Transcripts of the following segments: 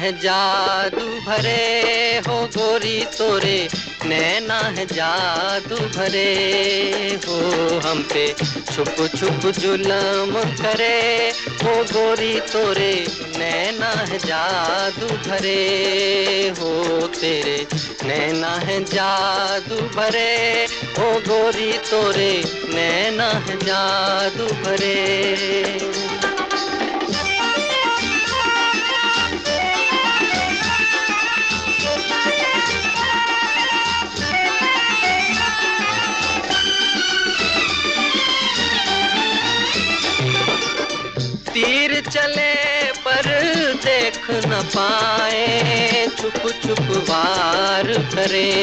है जादू भरे हो गोरी तोरे नैना है जादू भरे हो हम पे छुप छुप जुल्म करे हो गोरी तोरे नैना है जादू भरे हो तेरे नैना है जादू भरे हो गोरी तोरे नैना है जादू भरे। तीर चले पर देख न पाए छुप छुप वार करे।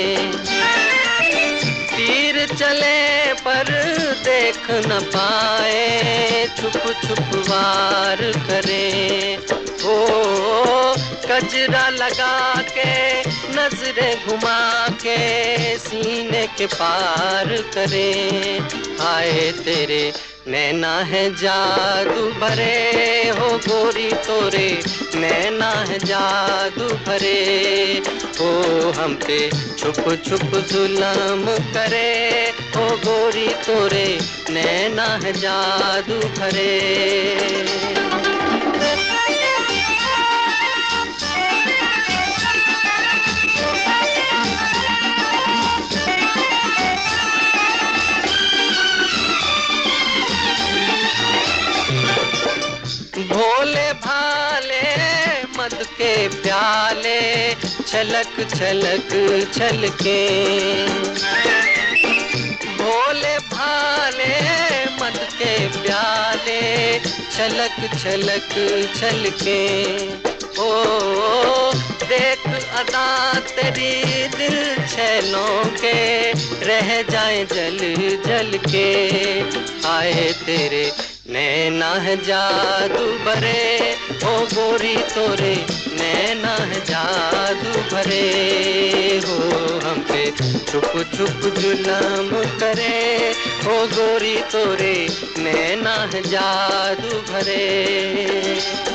तीर चले पर देख न पाए छुप छुप वार करे। ओ कजरा लगा के नजरें घुमा के सीने के पार करे। आए तेरे नैना है जादू भरे हो गोरी तोरे नैना है जादू भरे हो हम पे छुप छुप जुल्म करे हो गोरी तोरे नैना है जादू भरे। भोले भाले मद के प्याले छलक छलक छलके। भोले भाले मद के प्याले छलक छलक छलके। ओ देख अदा तेरी दिल छैलों के रह जाए जल जल के। आए तेरे नैना है जादू भरे ओ गोरी तोरे नैना है जादू भरे हो हम पे छुप छुप जुल्म करे ओ गोरी तोरे नैना है जादू भरे।